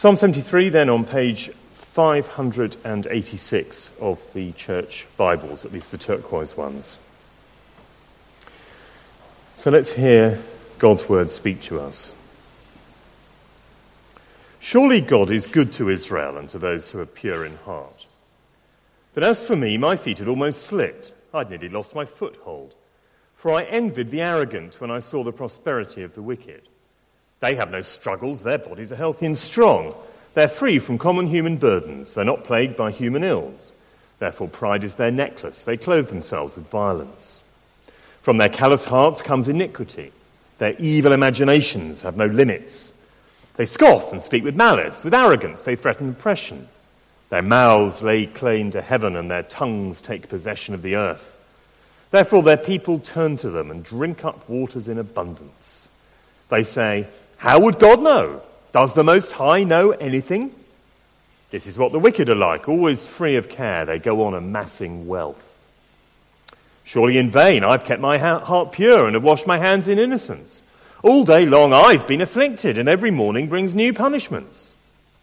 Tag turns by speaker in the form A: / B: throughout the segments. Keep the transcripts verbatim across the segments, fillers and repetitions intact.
A: Psalm seventy-three, then, on page five hundred eighty-six of the church Bibles, at least the turquoise ones. So let's hear God's word speak to us. Surely God is good to Israel and to those who are pure in heart. But as for me, my feet had almost slipped. I'd nearly lost my foothold. For I envied the arrogant when I saw the prosperity of the wicked. They have no struggles, their bodies are healthy and strong. They're free from common human burdens, they're not plagued by human ills. Therefore pride is their necklace, they clothe themselves with violence. From their callous hearts comes iniquity. Their evil imaginations have no limits. They scoff and speak with malice, with arrogance they threaten oppression. Their mouths lay claim to heaven and their tongues take possession of the earth. Therefore their people turn to them and drink up waters in abundance. They say, how would God know? Does the Most High know anything? This is what the wicked are like, always free of care. They go on amassing wealth. Surely in vain I've kept my heart pure and have washed my hands in innocence. All day long I've been afflicted, and every morning brings new punishments.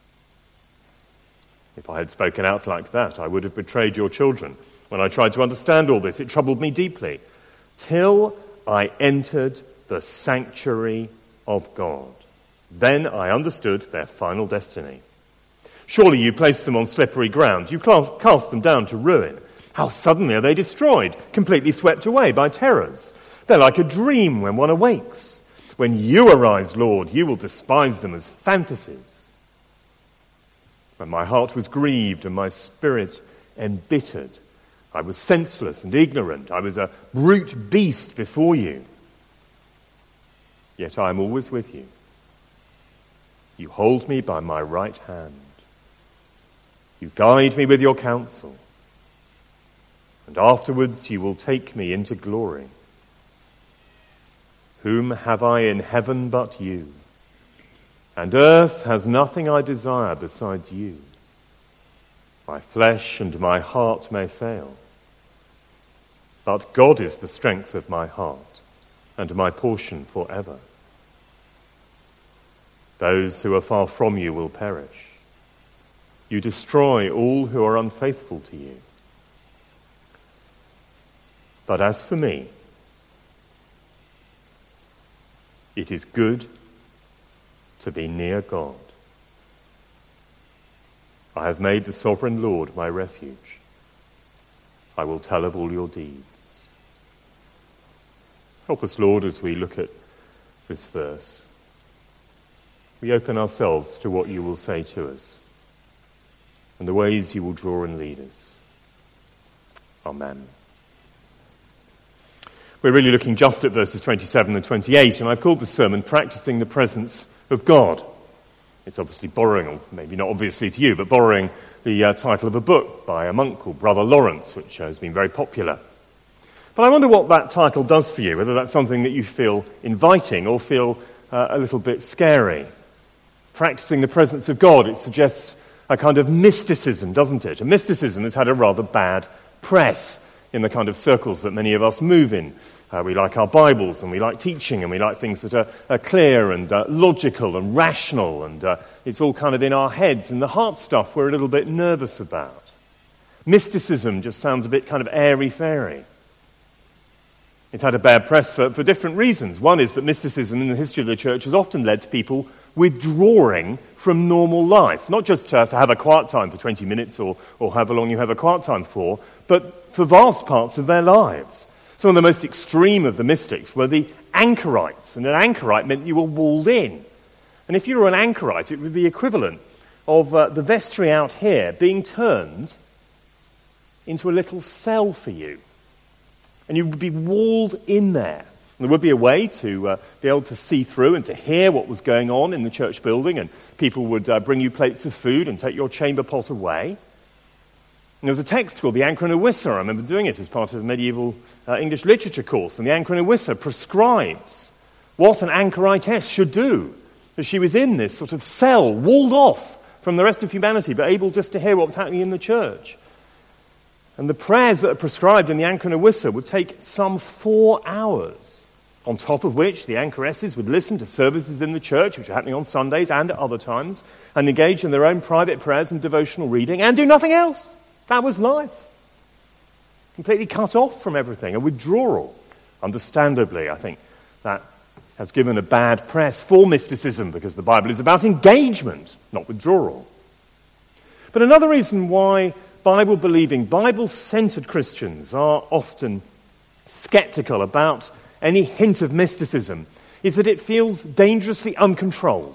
A: If I had spoken out like that, I would have betrayed your children. When I tried to understand all this, it troubled me deeply, till I entered the sanctuary of God. Then I understood their final destiny. Surely you placed them on slippery ground. You cast them down to ruin. How suddenly are they destroyed, completely swept away by terrors. They're like a dream when one awakes. When you arise, Lord, you will despise them as fantasies. When my heart was grieved and my spirit embittered, I was senseless and ignorant. I was a brute beast before you. Yet I am always with you. You hold me by my right hand. You guide me with your counsel. And afterwards you will take me into glory. Whom have I in heaven but you? And earth has nothing I desire besides you. My flesh and my heart may fail, but God is the strength of my heart and my portion forever. Those who are far from you will perish. You destroy all who are unfaithful to you. But as for me, it is good to be near God. I have made the sovereign Lord my refuge. I will tell of all your deeds. Help us, Lord, as we look at this verse. We open ourselves to what you will say to us and the ways you will draw and lead us. Amen. We're really looking just at verses twenty-seven and twenty-eight, and I've called the sermon Practicing the Presence of God. It's obviously borrowing, or maybe not obviously to you, but borrowing the uh, title of a book by a monk called Brother Lawrence, which uh, has been very popular. But I wonder what that title does for you, whether that's something that you feel inviting or feel uh, a little bit scary. Practicing the presence of God, it suggests a kind of mysticism, doesn't it? And mysticism has had a rather bad press in the kind of circles that many of us move in. Uh, we like our Bibles, and we like teaching, and we like things that are, are clear and uh, logical and rational, and uh, it's all kind of in our heads. And the heart stuff we're a little bit nervous about. Mysticism just sounds a bit kind of airy-fairy. It's had a bad press for, for different reasons. One is that mysticism in the history of the church has often led to people withdrawing from normal life. Not just to, to have a quiet time for twenty minutes or, or however long you have a quiet time for, but for vast parts of their lives. Some of the most extreme of the mystics were the anchorites. And an anchorite meant you were walled in. And if you were an anchorite, it would be equivalent of uh, the vestry out here being turned into a little cell for you. And you would be walled in there. And there would be a way to uh, be able to see through and to hear what was going on in the church building, and people would uh, bring you plates of food and take your chamber pot away. And there was a text called the Ancra Nowissa. I remember doing it as part of a medieval uh, English literature course, and the Ancra Nowissa prescribes what an anchoritess should do. As she was in this sort of cell, walled off from the rest of humanity, but able just to hear what was happening in the church. And the prayers that are prescribed in the Ancra Nowissa would take some four hours. on top of which the anchoresses would listen to services in the church, which are happening on Sundays and at other times, and engage in their own private prayers and devotional reading, and do nothing else. That was life. Completely cut off from everything, a withdrawal. Understandably, I think that has given a bad press for mysticism, because the Bible is about engagement, not withdrawal. But another reason why Bible-believing, Bible-centered Christians are often skeptical about any hint of mysticism is that it feels dangerously uncontrolled,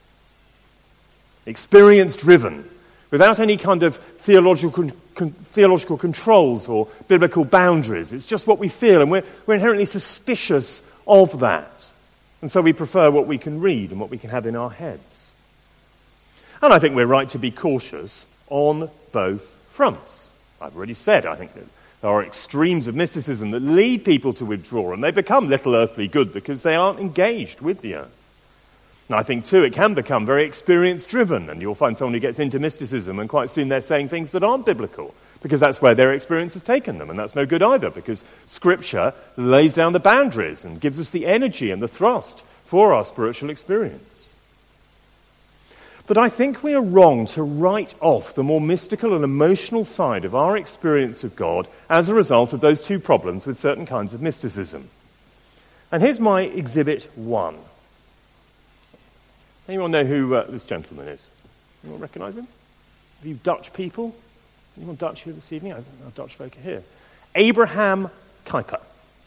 A: experience-driven, without any kind of theological con- theological controls or biblical boundaries. It's just what we feel, and we're, we're inherently suspicious of that. And so we prefer what we can read and what we can have in our heads. And I think we're right to be cautious on both fronts. I've already said, I think that there are extremes of mysticism that lead people to withdraw, and they become little earthly good because they aren't engaged with the earth. And I think, too, it can become very experience-driven, and you'll find someone who gets into mysticism and quite soon they're saying things that aren't biblical, because that's where their experience has taken them, and that's no good either, because Scripture lays down the boundaries and gives us the energy and the thrust for our spiritual experience. But I think we are wrong to write off the more mystical and emotional side of our experience of God as a result of those two problems with certain kinds of mysticism. And here's my exhibit one. Anyone know who uh, this gentleman is? Anyone recognise him? Are you Dutch people? Anyone Dutch here this evening? I don't know, Dutch folk are here. Abraham Kuyper.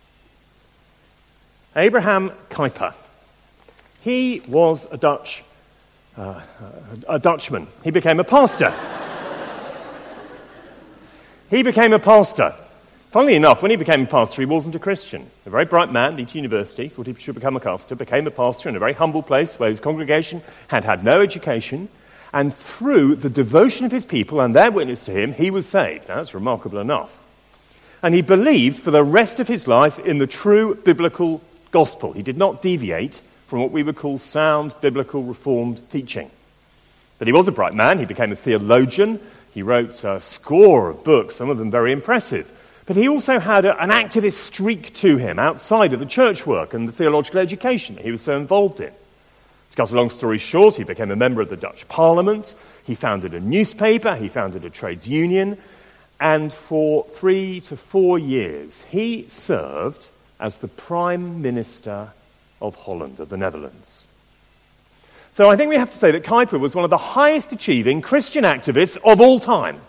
A: Abraham Kuyper. He was a Dutch Uh, a Dutchman. He became a pastor. He became a pastor. Funnily enough, when he became a pastor, he wasn't a Christian. A very bright man, Leeds University, thought he should become a pastor, became a pastor in a very humble place where his congregation had had no education, and through the devotion of his people and their witness to him, he was saved. Now, that's remarkable enough. And he believed for the rest of his life in the true biblical gospel. He did not deviate from what we would call sound biblical reformed teaching. But he was a bright man. He became a theologian. He wrote a score of books, some of them very impressive. But he also had a, an activist streak to him outside of the church work and the theological education that he was so involved in. To cut a long story short, he became a member of the Dutch Parliament. He founded a newspaper. He founded a trades union. And for three to four years, he served as the Prime Minister of Holland, of the Netherlands. So I think we have to say that Kuyper was one of the highest achieving Christian activists of all time.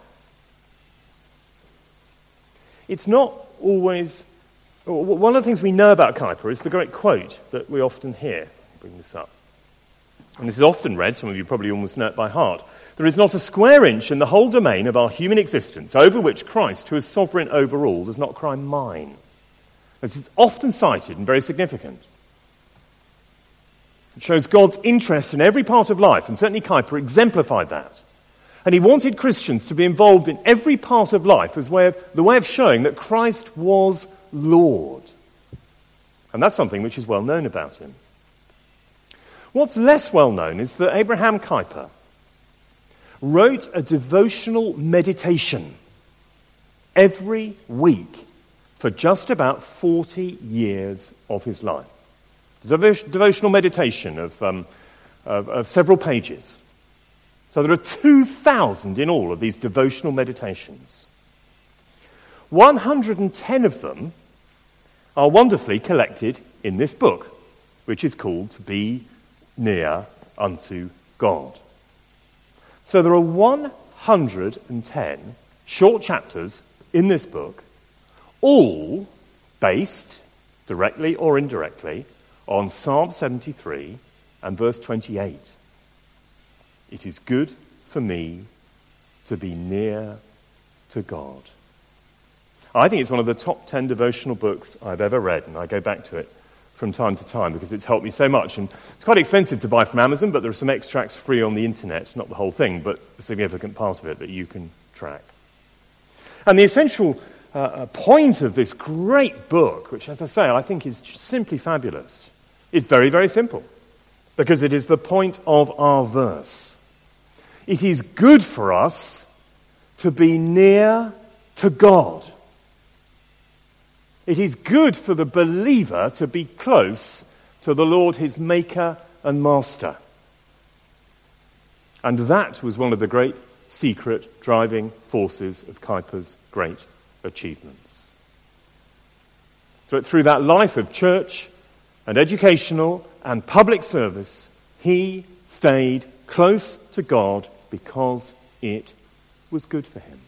A: It's not always... One of the things we know about Kuyper is the great quote that we often hear. I'll bring this up. And this is often read, some of you probably almost know it by heart. There is not a square inch in the whole domain of our human existence over which Christ, who is sovereign over all, does not cry mine. This is often cited and very significant. It shows God's interest in every part of life, and certainly Kuyper exemplified that. And he wanted Christians to be involved in every part of life as way of, the way of showing that Christ was Lord. And that's something which is well known about him. What's less well known is that Abraham Kuyper wrote a devotional meditation every week for just about forty years of his life. Devotional meditation of, um, of, of several pages. So there are two thousand in all of these devotional meditations. one hundred ten of them are wonderfully collected in this book, which is called To Be Near Unto God. So there are one hundred ten short chapters in this book, all based, directly or indirectly, on Psalm seventy-three and verse twenty-eight. It is good for me to be near to God. I think it's one of the top ten devotional books I've ever read, and I go back to it from time to time because it's helped me so much. And it's quite expensive to buy from Amazon, but there are some extracts free on the internet, not the whole thing, but a significant part of it that you can track. And the essential uh, point of this great book, which, as I say, I think is simply fabulous, is very, very simple, because it is the point of our verse. It is good for us to be near to God. It is good for the believer to be close to the Lord, his maker and master. And that was one of the great secret driving forces of Kuyper's great achievements. So through that life of church and educational and public service, he stayed close to God because it was good for him.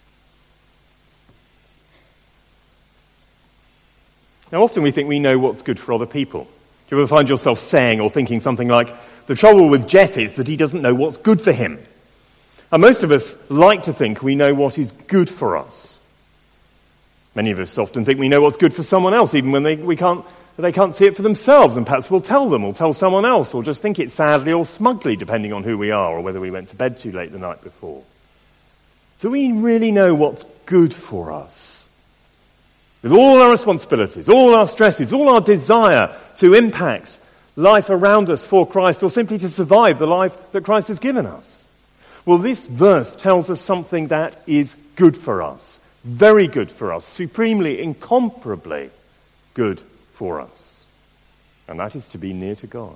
A: Now, often we think we know what's good for other people. Do you ever find yourself saying or thinking something like, the trouble with Jeff is that he doesn't know what's good for him? And most of us like to think we know what is good for us. Many of us often think we know what's good for someone else, even when they, we can't, they can't see it for themselves, and perhaps we'll tell them or tell someone else, or just think it sadly or smugly, depending on who we are or whether we went to bed too late the night before. Do we really know what's good for us? With all our responsibilities, all our stresses, all our desire to impact life around us for Christ, or simply to survive the life that Christ has given us? Well, this verse tells us something that is good for us, very good for us, supremely, incomparably good for us. And that is to be near to God.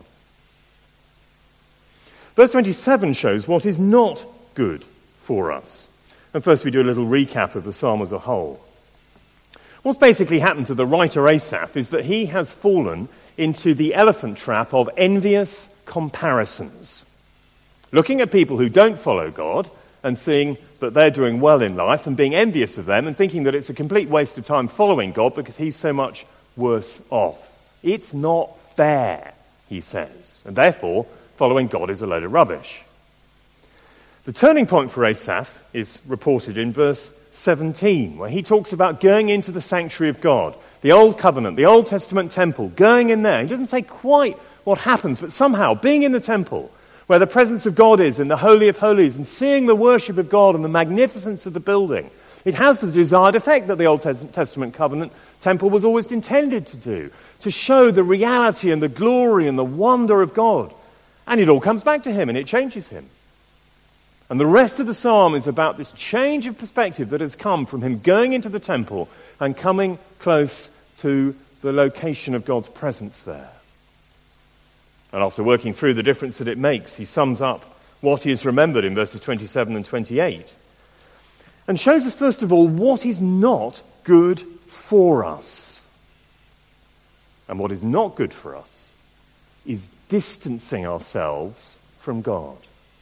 A: Verse twenty-seven shows what is not good for us. And first we do a little recap of the psalm as a whole. What's basically happened to the writer Asaph is that he has fallen into the elephant trap of envious comparisons. Looking at people who don't follow God and seeing that they're doing well in life and being envious of them and thinking that it's a complete waste of time following God because he's so much worse off. It's not fair, he says, and therefore following God is a load of rubbish. The turning point for Asaph is reported in verse seventeen, where he talks about going into the sanctuary of God, the Old Covenant, the Old Testament temple, going in there. He doesn't say quite what happens, but somehow being in the temple, where the presence of God is in the Holy of Holies, and seeing the worship of God and the magnificence of the building, it has the desired effect that the Old Testament covenant temple was always intended to do, to show the reality and the glory and the wonder of God. And it all comes back to him and it changes him. And the rest of the psalm is about this change of perspective that has come from him going into the temple and coming close to the location of God's presence there. And after working through the difference that it makes, he sums up what he has remembered in verses twenty-seven and twenty-eight. And shows us, first of all, what is not good for us. And what is not good for us is distancing ourselves from God.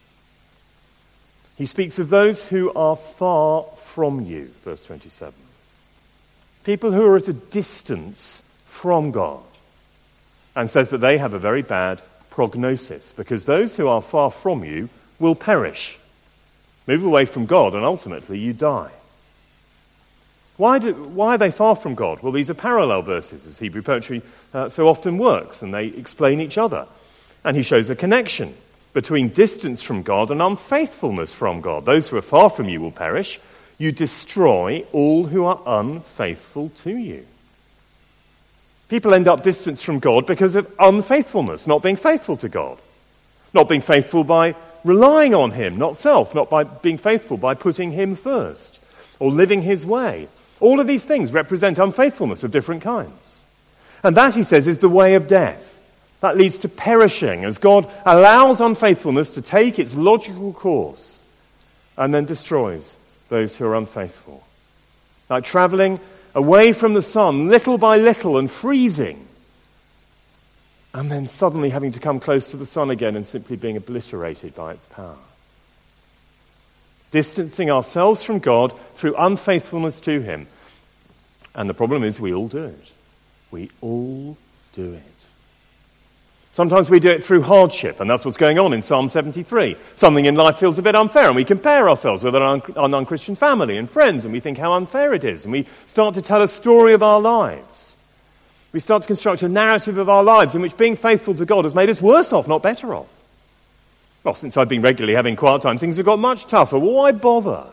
A: He speaks of those who are far from you, verse twenty-seven. People who are at a distance from God. And says that they have a very bad prognosis, because those who are far from you will perish. Move away from God and ultimately you die. Why, do, why are they far from God? Well, these are parallel verses, as Hebrew poetry uh, so often works, and they explain each other. And he shows a connection between distance from God and unfaithfulness from God. Those who are far from you will perish. You destroy all who are unfaithful to you. People end up distanced from God because of unfaithfulness, not being faithful to God. Not being faithful by relying on him, not self, not by being faithful by putting him first, or living his way. All of these things represent unfaithfulness of different kinds. And that, he says, is the way of death. That leads to perishing as God allows unfaithfulness to take its logical course and then destroys those who are unfaithful. Like traveling away from the sun little by little and freezing, and then suddenly having to come close to the sun again and simply being obliterated by its power. Distancing ourselves from God through unfaithfulness to him. And the problem is we all do it. We all do it. Sometimes we do it through hardship, and that's what's going on in Psalm seventy-three. Something in life feels a bit unfair, and we compare ourselves with our, un- our non-Christian family and friends, and we think how unfair it is, and we start to tell a story of our lives. We start to construct a narrative of our lives in which being faithful to God has made us worse off, not better off. Well, since I've been regularly having quiet time, things have got much tougher. Well, why bother?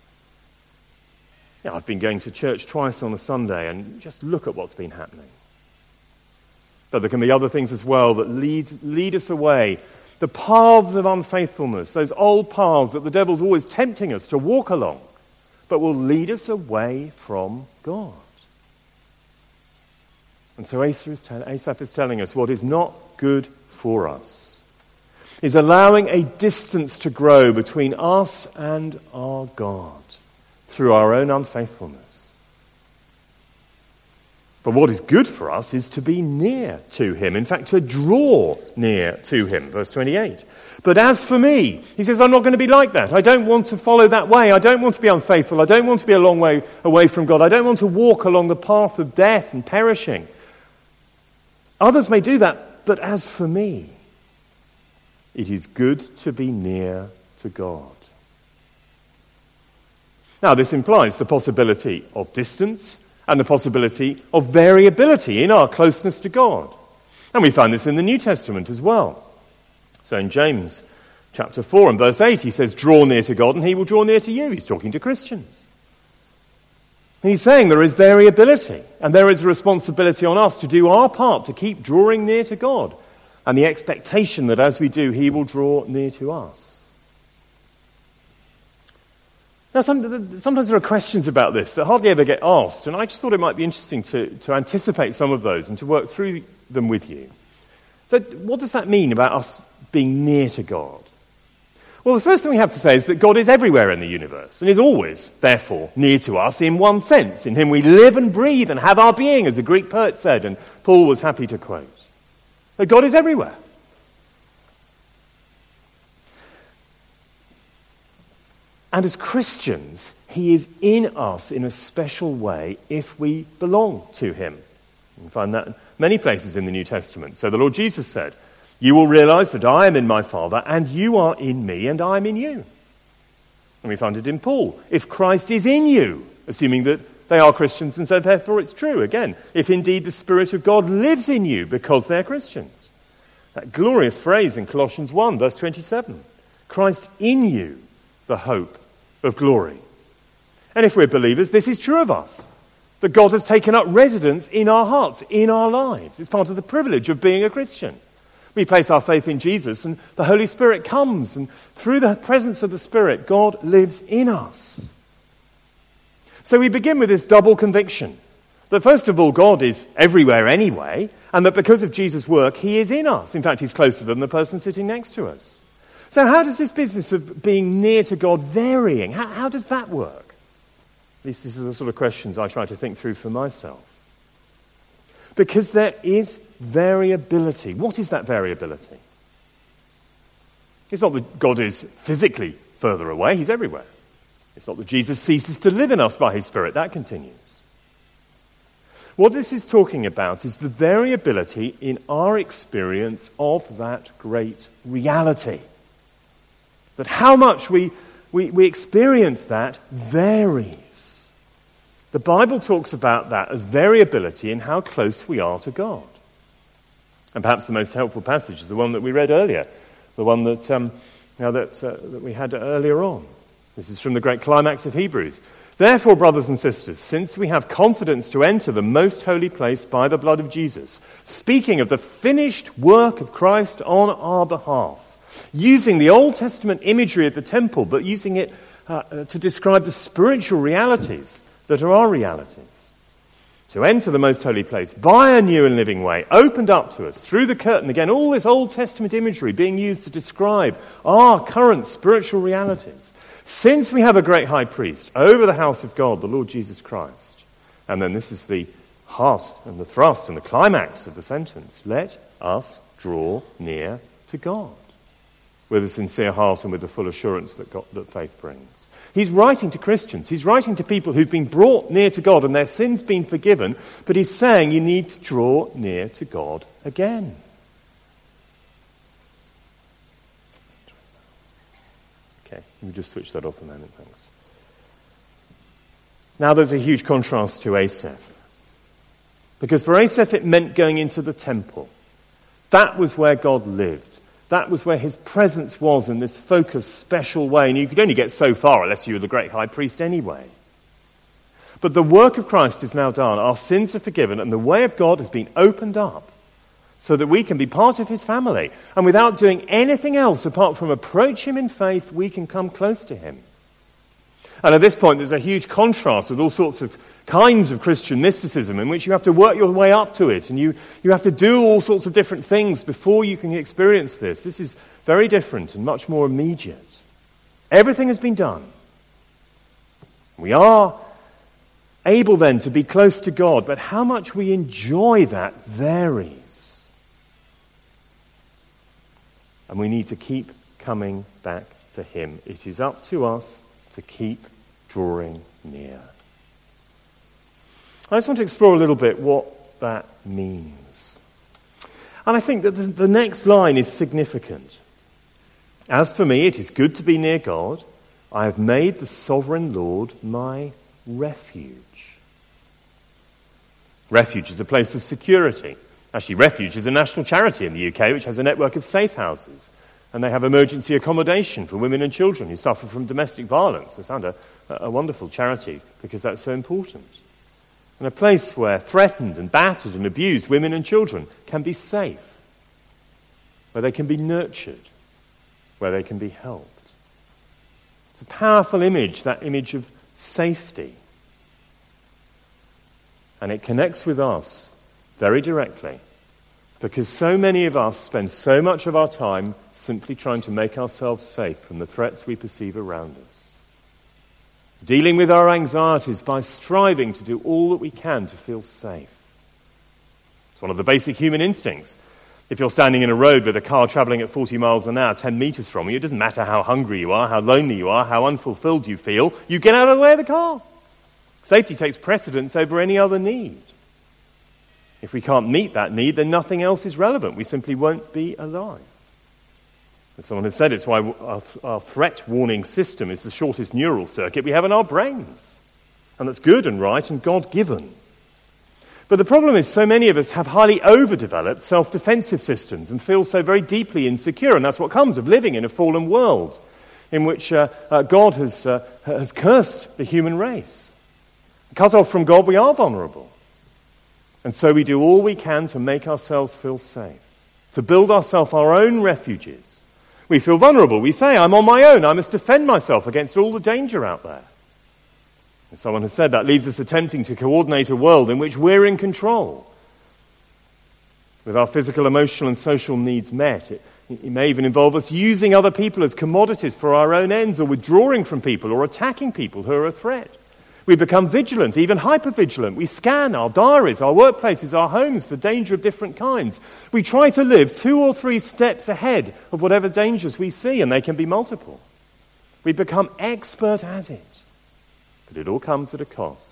A: Yeah, I've been going to church twice on a Sunday, and just look at what's been happening. But there can be other things as well that lead, lead us away. The paths of unfaithfulness, those old paths that the devil's always tempting us to walk along, but will lead us away from God. And so Asaph is, tell- Asaph is telling us what is not good for us is allowing a distance to grow between us and our God through our own unfaithfulness. But what is good for us is to be near to him. In fact, to draw near to him. Verse twenty-eight. But as for me, he says, I'm not going to be like that. I don't want to follow that way. I don't want to be unfaithful. I don't want to be a long way away from God. I don't want to walk along the path of death and perishing. Others may do that, but as for me, it is good to be near to God. Now, this implies the possibility of distance and the possibility of variability in our closeness to God. And we find this in the New Testament as well. So in James chapter four and verse eight, he says, draw near to God and he will draw near to you. He's talking to Christians. And he's saying there is variability and there is a responsibility on us to do our part to keep drawing near to God and the expectation that as we do, he will draw near to us. Now, some, sometimes there are questions about this that hardly ever get asked, and I just thought it might be interesting to, to anticipate some of those and to work through them with you. So what does that mean about us being near to God? Well, the first thing we have to say is that God is everywhere in the universe and is always, therefore, near to us in one sense. In him we live and breathe and have our being, as the Greek poet said, and Paul was happy to quote. That God is everywhere. And as Christians, he is in us in a special way if we belong to him. You can find that in many places in the New Testament. So the Lord Jesus said, you will realize that I am in my Father, and you are in me, and I am in you. And we find it in Paul. If Christ is in you, assuming that they are Christians, and so therefore it's true. Again, if indeed the Spirit of God lives in you because they're Christians. That glorious phrase in Colossians one, verse twenty-seven. Christ in you, the hope of glory. And if we're believers, this is true of us. That God has taken up residence in our hearts, in our lives. It's part of the privilege of being a Christian. We place our faith in Jesus and the Holy Spirit comes, and through the presence of the Spirit, God lives in us. So we begin with this double conviction. That first of all, God is everywhere anyway, and that because of Jesus' work, he is in us. In fact, he's closer than the person sitting next to us. So how does this business of being near to God varying, how, how does that work? These, these are the sort of questions I try to think through for myself. Because there is variability. What is that variability? It's not that God is physically further away, he's everywhere. It's not that Jesus ceases to live in us by his Spirit, that continues. What this is talking about is the variability in our experience of that great reality. That how much we, we, we experience that varies. The Bible talks about that as variability in how close we are to God. And perhaps the most helpful passage is the one that we read earlier, the one that, um, you know, that, uh, that we had earlier on. This is from the great climax of Hebrews. Therefore, brothers and sisters, since we have confidence to enter the most holy place by the blood of Jesus, speaking of the finished work of Christ on our behalf, using the Old Testament imagery of the temple, but using it uh, to describe the spiritual realities that are our realities. To enter the most holy place by a new and living way, opened up to us through the curtain. Again, all this Old Testament imagery being used to describe our current spiritual realities. Since we have a great high priest over the house of God, the Lord Jesus Christ. And then this is the heart and the thrust and the climax of the sentence. Let us draw near to God with a sincere heart and with the full assurance that, God, that faith brings. He's writing to Christians. He's writing to people who've been brought near to God and their sins been forgiven, but he's saying you need to draw near to God again. Okay, let me just switch that off a moment, thanks. Now there's a huge contrast to Asaph. Because for Asaph it meant going into the temple. That was where God lived. That was where his presence was in this focused, special way. And you could only get so far unless you were the great high priest anyway. But the work of Christ is now done. Our sins are forgiven and the way of God has been opened up so that we can be part of his family. And without doing anything else apart from approach him in faith, we can come close to him. And at this point, there's a huge contrast with all sorts of kinds of Christian mysticism in which you have to work your way up to it and you, you have to do all sorts of different things before you can experience this. This is very different and much more immediate. Everything has been done. We are able then to be close to God, but how much we enjoy that varies. And we need to keep coming back to him. It is up to us to keep drawing near. I just want to explore a little bit what that means. And I think that the, the next line is significant. As for me, it is good to be near God. I have made the sovereign Lord my refuge. Refuge is a place of security. Actually, Refuge is a national charity in the U K which has a network of safe houses. And they have emergency accommodation for women and children who suffer from domestic violence. They sound a, a wonderful charity because that's so important. And a place where threatened and battered and abused women and children can be safe, where they can be nurtured, where they can be helped. It's a powerful image, that image of safety. And it connects with us very directly, because so many of us spend so much of our time simply trying to make ourselves safe from the threats we perceive around us. Dealing with our anxieties by striving to do all that we can to feel safe. It's one of the basic human instincts. If you're standing in a road with a car travelling at forty miles an hour, ten metres from you, it doesn't matter how hungry you are, how lonely you are, how unfulfilled you feel, you get out of the way of the car. Safety takes precedence over any other need. If we can't meet that need, then nothing else is relevant. We simply won't be alive. As someone has said, it's why our, our threat warning system is the shortest neural circuit we have in our brains. And that's good and right and God-given. But the problem is so many of us have highly overdeveloped self-defensive systems and feel so very deeply insecure. And that's what comes of living in a fallen world in which uh, uh, God has, uh, has cursed the human race. Cut off from God, we are vulnerable. And so we do all we can to make ourselves feel safe, to build ourselves our own refuges. We feel vulnerable. We say, I'm on my own. I must defend myself against all the danger out there. As someone has said, that leaves us attempting to coordinate a world in which we're in control. With our physical, emotional, and social needs met, it, it may even involve us using other people as commodities for our own ends, or withdrawing from people, or attacking people who are a threat. We become vigilant, even hyper-vigilant. We scan our diaries, our workplaces, our homes for danger of different kinds. We try to live two or three steps ahead of whatever dangers we see, and they can be multiple. We become expert at it. But it all comes at a cost.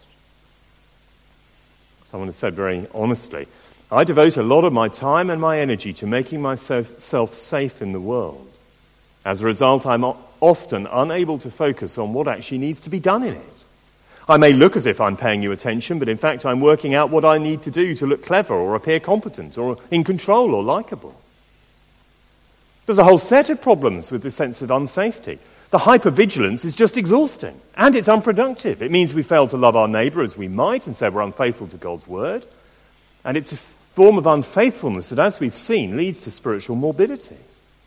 A: Someone has said very honestly, I devote a lot of my time and my energy to making myself safe in the world. As a result, I'm often unable to focus on what actually needs to be done in it. I may look as if I'm paying you attention, but in fact I'm working out what I need to do to look clever or appear competent or in control or likable. There's a whole set of problems with this sense of unsafety. The hypervigilance is just exhausting, and it's unproductive. It means we fail to love our neighbour as we might, and so we're unfaithful to God's word. And it's a form of unfaithfulness that, as we've seen, leads to spiritual morbidity.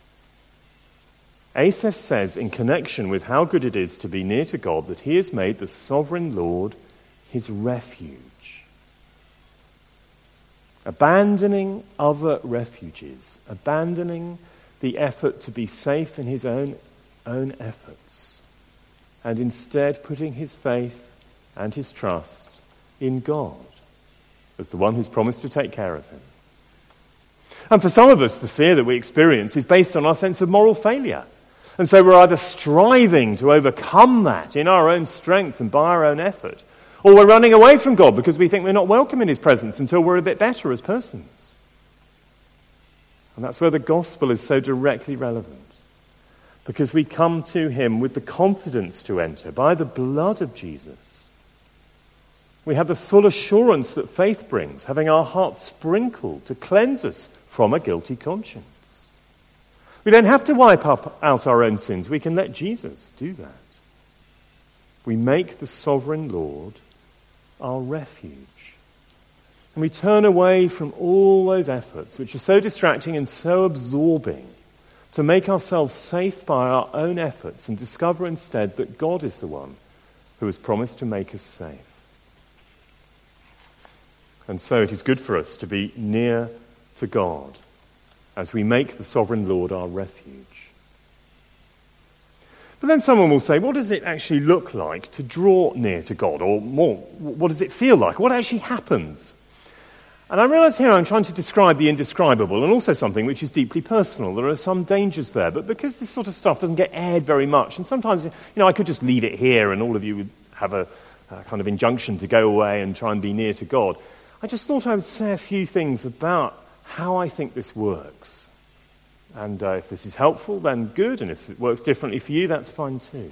A: Asaph says, in connection with how good it is to be near to God, that he has made the sovereign Lord his refuge. Abandoning other refuges, abandoning the effort to be safe in his own, own efforts, and instead putting his faith and his trust in God as the one who's promised to take care of him. And for some of us, the fear that we experience is based on our sense of moral failure. And so we're either striving to overcome that in our own strength and by our own effort, or we're running away from God because we think we're not welcome in his presence until we're a bit better as persons. And that's where the gospel is so directly relevant, because we come to him with the confidence to enter by the blood of Jesus. We have the full assurance that faith brings, having our hearts sprinkled to cleanse us from a guilty conscience. We don't have to wipe up out our own sins. We can let Jesus do that. We make the sovereign Lord our refuge. And we turn away from all those efforts which are so distracting and so absorbing to make ourselves safe by our own efforts and discover instead that God is the one who has promised to make us safe. And so it is good for us to be near to God as we make the sovereign Lord our refuge. But then someone will say, what does it actually look like to draw near to God? Or more, what does it feel like? What actually happens? And I realise here I'm trying to describe the indescribable and also something which is deeply personal. There are some dangers there, but because this sort of stuff doesn't get aired very much, and sometimes, you know, I could just leave it here and all of you would have a, a kind of injunction to go away and try and be near to God. I just thought I would say a few things about how I think this works. And uh, if this is helpful, then good, and if it works differently for you, that's fine too.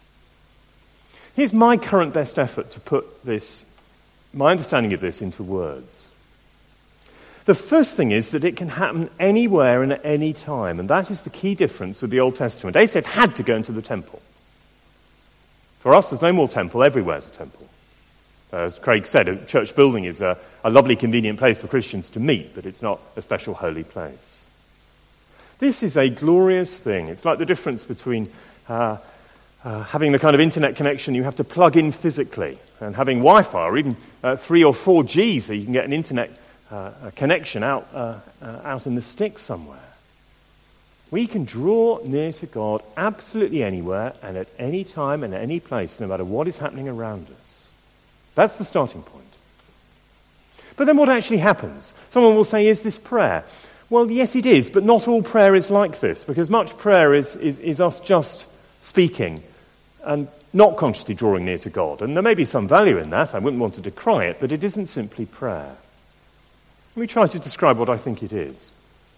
A: Here's my current best effort to put this, my understanding of this, into words. The first thing is that it can happen anywhere and at any time, and that is the key difference with the Old Testament. Asaph had to go into the temple. For us, there's no more temple, everywhere's a temple. As Craig said, a church building is a, a lovely, convenient place for Christians to meet, but it's not a special holy place. This is a glorious thing. It's like the difference between uh, uh, having the kind of internet connection you have to plug in physically and having Wi-Fi or even uh, three or four G so you can get an internet uh, a connection out, uh, uh, out in the sticks somewhere. We can draw near to God absolutely anywhere and at any time and at any place, no matter what is happening around us. That's the starting point. But then what actually happens? Someone will say, is this prayer? Well, yes, it is, but not all prayer is like this, because much prayer is, is, is us just speaking and not consciously drawing near to God. And there may be some value in that. I wouldn't want to decry it, but it isn't simply prayer. Let me try to describe what I think it is.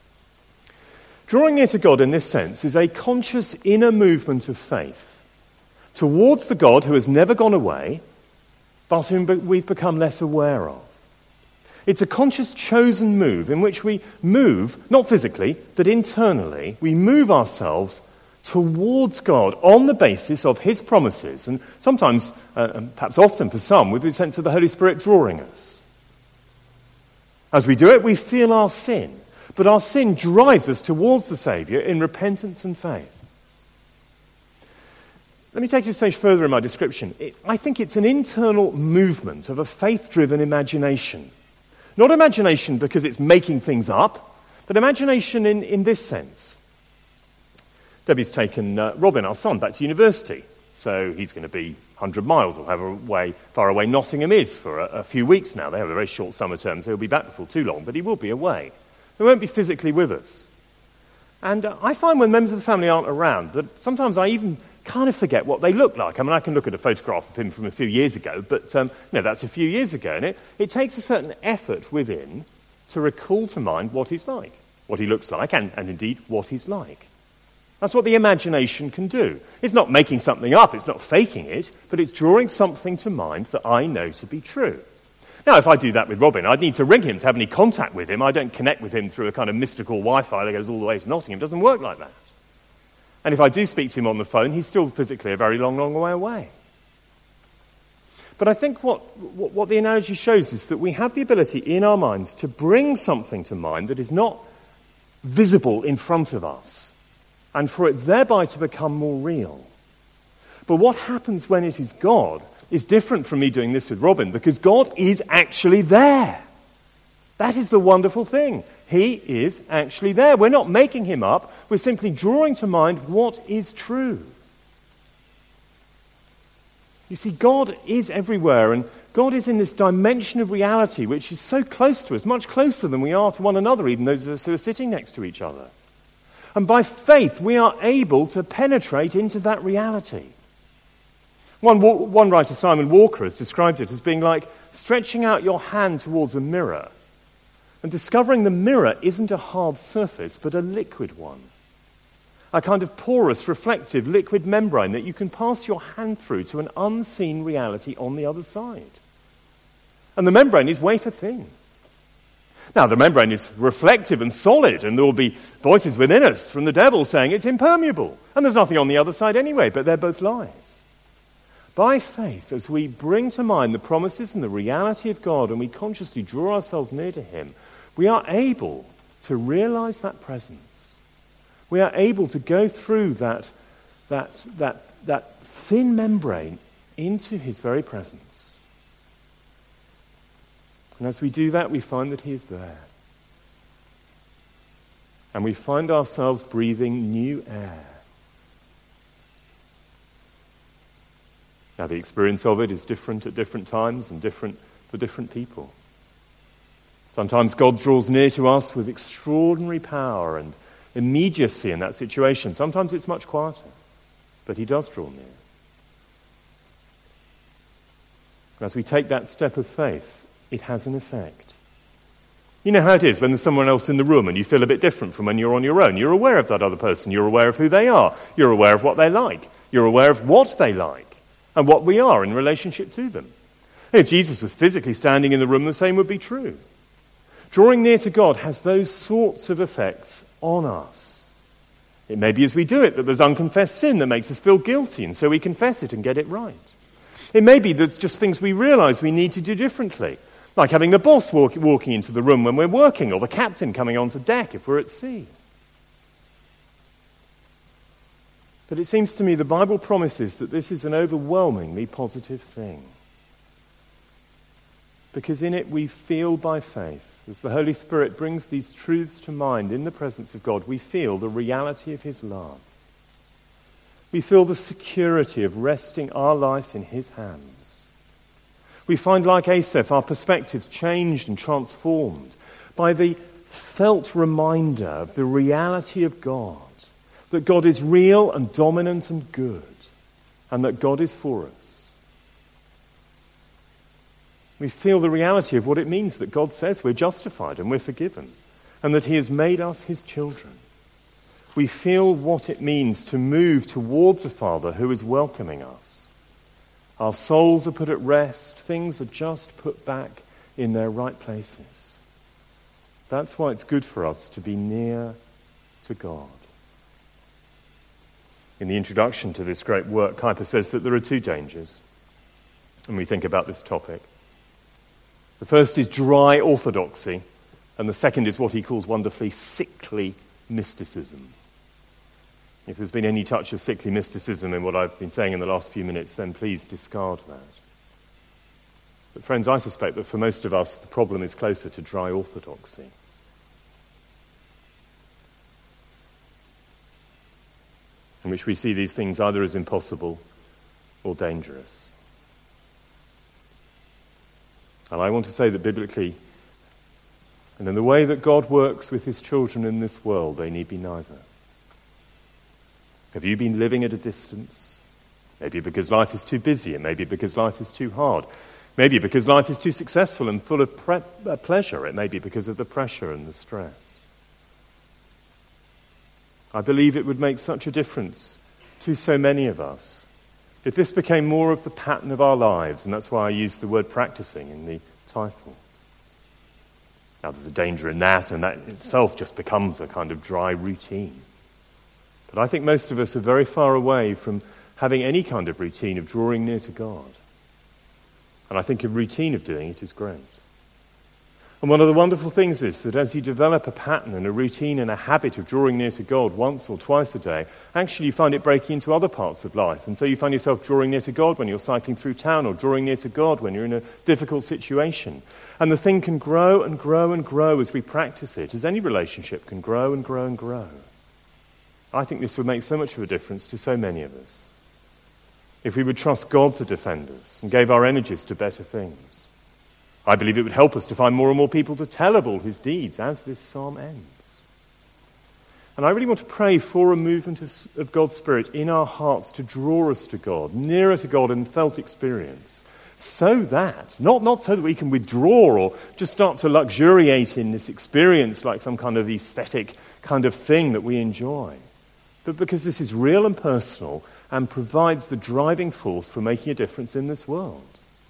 A: Drawing near to God in this sense is a conscious inner movement of faith towards the God who has never gone away, but whom we've become less aware of. It's a conscious chosen move in which we move, not physically, but internally, we move ourselves towards God on the basis of his promises, and sometimes, uh, and perhaps often for some, with the sense of the Holy Spirit drawing us. As we do it, we feel our sin, but our sin drives us towards the Saviour in repentance and faith. Let me take you a stage further in my description. It, I think it's an internal movement of a faith-driven imagination. Not imagination because it's making things up, but imagination in, in this sense. Debbie's taken uh, Robin, our son, back to university. So he's going to be one hundred miles or however way, far away Nottingham is for a, a few weeks now. They have a very short summer term, so he'll be back before too long, but he will be away. He won't be physically with us. And uh, I find when members of the family aren't around that sometimes I even kind of forget what they look like. I mean, I can look at a photograph of him from a few years ago, but um, you know, that's a few years ago, and it, it takes a certain effort within to recall to mind what he's like, what he looks like, and, and indeed what he's like. That's what the imagination can do. It's not making something up, it's not faking it, but it's drawing something to mind that I know to be true. Now, if I do that with Robin, I'd need to ring him to have any contact with him. I don't connect with him through a kind of mystical Wi-Fi that goes all the way to Nottingham. It doesn't work like that. And if I do speak to him on the phone, he's still physically a very long, long way away. But I think what, what, what the analogy shows is that we have the ability in our minds to bring something to mind that is not visible in front of us, and for it thereby to become more real. But what happens when it is God is different from me doing this with Robin, because God is actually there. That is the wonderful thing. He is actually there. We're not making him up. We're simply drawing to mind what is true. You see, God is everywhere, and God is in this dimension of reality which is so close to us, much closer than we are to one another, even those of us who are sitting next to each other. And by faith, we are able to penetrate into that reality. One, one writer, Simon Walker, has described it as being like stretching out your hand towards a mirror and discovering the mirror isn't a hard surface, but a liquid one. A kind of porous, reflective, liquid membrane that you can pass your hand through to an unseen reality on the other side. And the membrane is wafer thin. Now, the membrane is reflective and solid, and there will be voices within us from the devil saying it's impermeable, and there's nothing on the other side anyway, but they're both lies. By faith, as we bring to mind the promises and the reality of God, and we consciously draw ourselves near to him, we are able to realize that presence. We are able to go through that, that, that, that thin membrane into his very presence. And as we do that, we find that he is there. And we find ourselves breathing new air. Now, the experience of it is different at different times and different for different people. Sometimes God draws near to us with extraordinary power and immediacy in that situation. Sometimes it's much quieter, but he does draw near. As we take that step of faith, it has an effect. You know how it is when there's someone else in the room and you feel a bit different from when you're on your own. You're aware of that other person. You're aware of who they are. You're aware of what they like. You're aware of what they like and what we are in relationship to them. If Jesus was physically standing in the room, the same would be true. Drawing near to God has those sorts of effects on us. It may be as we do it that there's unconfessed sin that makes us feel guilty, and so we confess it and get it right. It may be there's just things we realize we need to do differently, like having the boss walk, walking into the room when we're working, or the captain coming onto deck if we're at sea. But it seems to me the Bible promises that this is an overwhelmingly positive thing. Because in it we feel by faith, as the Holy Spirit brings these truths to mind in the presence of God, we feel the reality of his love. We feel the security of resting our life in his hands. We find, like Asaph, our perspectives changed and transformed by the felt reminder of the reality of God, that God is real and dominant and good, and that God is for us. We feel the reality of what it means that God says we're justified and we're forgiven, and that he has made us his children. We feel what it means to move towards a Father who is welcoming us. Our souls are put at rest. Things are just put back in their right places. That's why it's good for us to be near to God. In the introduction to this great work, Kuyper says that there are two dangers when we think about this topic. The first is dry orthodoxy, and the second is what he calls wonderfully sickly mysticism. If there's been any touch of sickly mysticism in what I've been saying in the last few minutes, then please discard that. But friends, I suspect that for most of us, the problem is closer to dry orthodoxy. In which we see these things either as impossible or dangerous. And I want to say that biblically, and in the way that God works with his children in this world, they need be neither. Have you been living at a distance? Maybe because life is too busy, and maybe because life is too hard. Maybe because life is too successful and full of pre- uh, pleasure. It may be because of the pressure and the stress. I believe it would make such a difference to so many of us if this became more of the pattern of our lives, and that's why I use the word practicing in the title. Now there's a danger in that, and that itself just becomes a kind of dry routine. But I think most of us are very far away from having any kind of routine of drawing near to God. And I think a routine of doing it is great. And one of the wonderful things is that as you develop a pattern and a routine and a habit of drawing near to God once or twice a day, actually you find it breaking into other parts of life. And so you find yourself drawing near to God when you're cycling through town, or drawing near to God when you're in a difficult situation. And the thing can grow and grow and grow as we practice it, as any relationship can grow and grow and grow. I think this would make so much of a difference to so many of us if we would trust God to defend us and gave our energies to better things. I believe it would help us to find more and more people to tell of all his deeds as this psalm ends. And I really want to pray for a movement of, of God's Spirit in our hearts to draw us to God, nearer to God in felt experience, so that, not, not so that we can withdraw or just start to luxuriate in this experience like some kind of aesthetic kind of thing that we enjoy, but because this is real and personal and provides the driving force for making a difference in this world.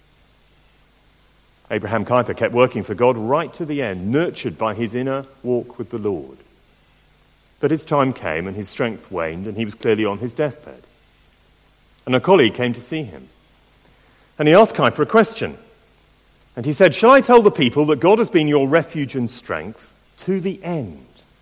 A: Abraham Kuyper kept working for God right to the end, nurtured by his inner walk with the Lord. But his time came and his strength waned, and he was clearly on his deathbed. And a colleague came to see him. And he asked Kuyper a question. And he said, "Shall I tell the people that God has been your refuge and strength to the end?"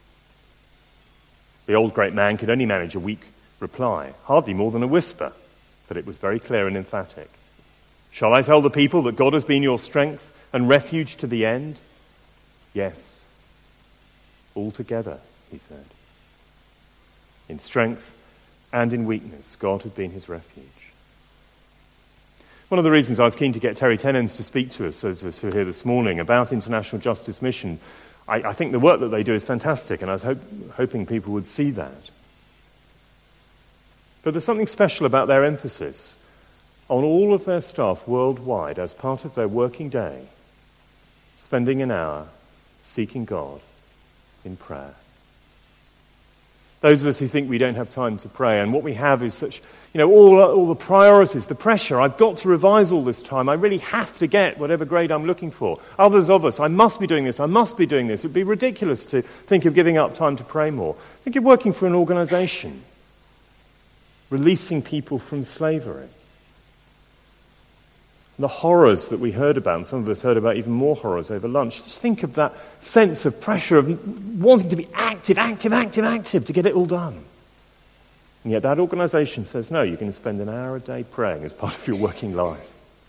A: The old great man could only manage a weak reply, hardly more than a whisper, but it was very clear and emphatic. "Shall I tell the people that God has been your strength and refuge to the end? Yes. Altogether, he said. In strength and in weakness, God had been his refuge. One of the reasons I was keen to get Terry Tennens to speak to us, those of us who are here this morning, about International Justice Mission, I, I think the work that they do is fantastic, and I was hope, hoping people would see that. But there's something special about their emphasis on all of their staff worldwide as part of their working day, spending an hour seeking God in prayer. Those of us who think we don't have time to pray, and what we have is such, you know, all, all the priorities, the pressure. I've got to revise all this time. I really have to get whatever grade I'm looking for. Others of us, I must be doing this, I must be doing this. It would be ridiculous to think of giving up time to pray more. Think of working for an organization, releasing people from slavery. The horrors that we heard about, and some of us heard about even more horrors over lunch. Just think of that sense of pressure of wanting to be active, active, active, active to get it all done. And yet that organisation says, no, you're going to spend an hour a day praying as part of your working life.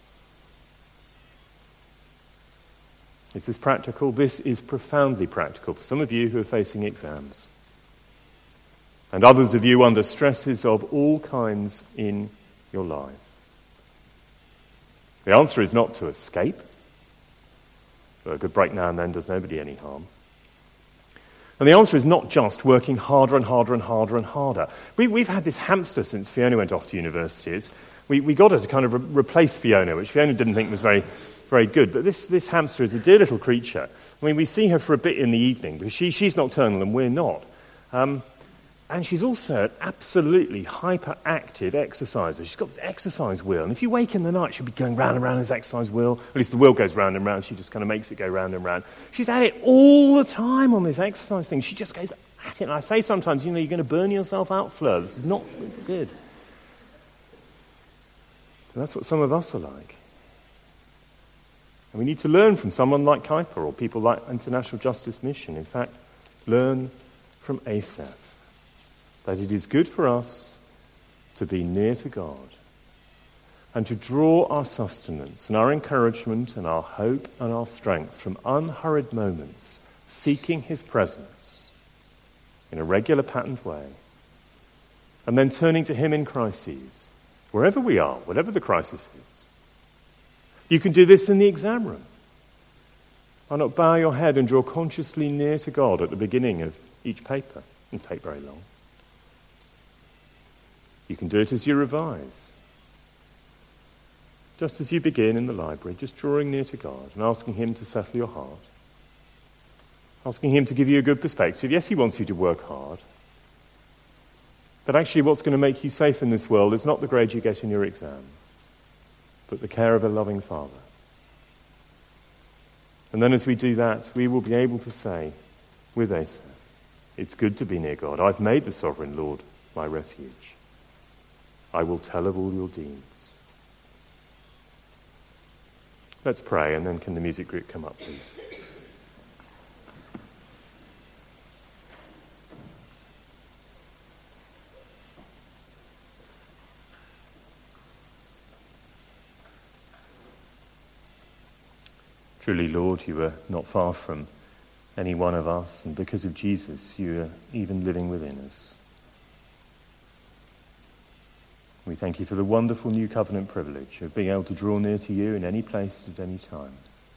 A: Is this practical? This is profoundly practical for some of you who are facing exams. And others of you under stresses of all kinds in your life. The answer is not to escape. A good break now and then does nobody any harm. And the answer is not just working harder and harder and harder and harder. We, we've had this hamster since Fiona went off to universities. We, we got her to kind of re- replace Fiona, which Fiona didn't think was very, very good. But this, this hamster is a dear little creature. I mean, we see her for a bit in the evening because she, she's nocturnal and we're not. Um, And she's also an absolutely hyperactive exerciser. She's got this exercise wheel. And if you wake in the night, she'll be going round and round this exercise wheel. At least the wheel goes round and round. She just kind of makes it go round and round. She's at it all the time on this exercise thing. She just goes at it. And I say sometimes, you know, you're going to burn yourself out, Fleur. This is not good. And that's what some of us are like. And we need to learn from someone like Kuyper or people like International Justice Mission. In fact, learn from Asaph. That it is good for us to be near to God and to draw our sustenance and our encouragement and our hope and our strength from unhurried moments, seeking his presence in a regular patterned way, and then turning to him in crises, wherever we are, whatever the crisis is. You can do this in the exam room. Why not bow your head and draw consciously near to God at the beginning of each paper? It doesn't take very long. You can do it as you revise. Just as you begin in the library, just drawing near to God and asking him to settle your heart. Asking him to give you a good perspective. Yes, he wants you to work hard. But actually what's going to make you safe in this world is not the grade you get in your exam, but the care of a loving Father. And then as we do that, we will be able to say with Asaph, it's good to be near God. I've made the sovereign Lord my refuge. I will tell of all your deeds. Let's pray, and then can the music group come up, please? Truly, Lord, you are not far from any one of us, and because of Jesus, you are even living within us. We thank you for the wonderful new covenant privilege of being able to draw near to you in any place at any time.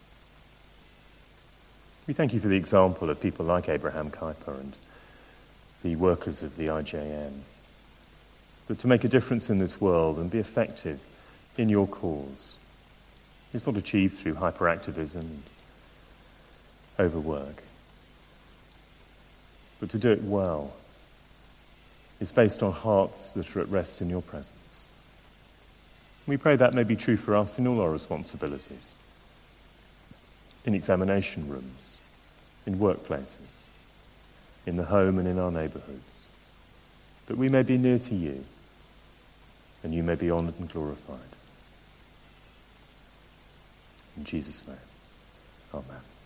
A: We thank you for the example of people like Abraham Kuyper and the workers of the I J M. That to make a difference in this world and be effective in your cause is not achieved through hyperactivism and overwork, but to do it well is based on hearts that are at rest in your presence. We pray that may be true for us in all our responsibilities, in examination rooms, in workplaces, in the home and in our neighbourhoods, that we may be near to you and you may be honoured and glorified. In Jesus' name, amen.